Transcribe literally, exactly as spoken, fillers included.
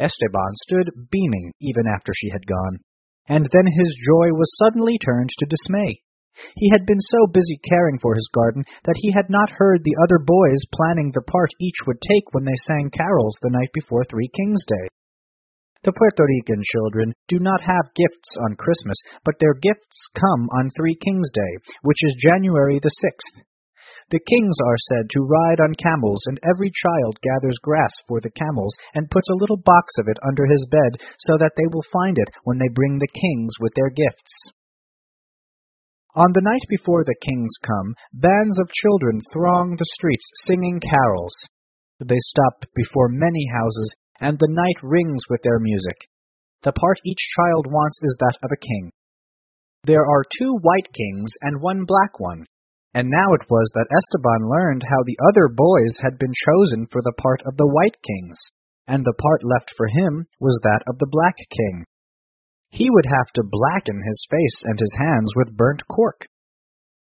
Esteban stood beaming even after she had gone, and then his joy was suddenly turned to dismay. He had been so busy caring for his garden that he had not heard the other boys planning the part each would take when they sang carols the night before Three Kings Day. The Puerto Rican children do not have gifts on Christmas, but their gifts come on Three Kings Day, which is January the sixth. The kings are said to ride on camels, and every child gathers grass for the camels and puts a little box of it under his bed so that they will find it when they bring the kings with their gifts. On the night before the kings come, bands of children throng the streets singing carols. They stop before many houses, and the night rings with their music. The part each child wants is that of a king. There are two white kings and one black one, and now it was that Esteban learned how the other boys had been chosen for the part of the white kings, and the part left for him was that of the black king. He would have to blacken his face and his hands with burnt cork,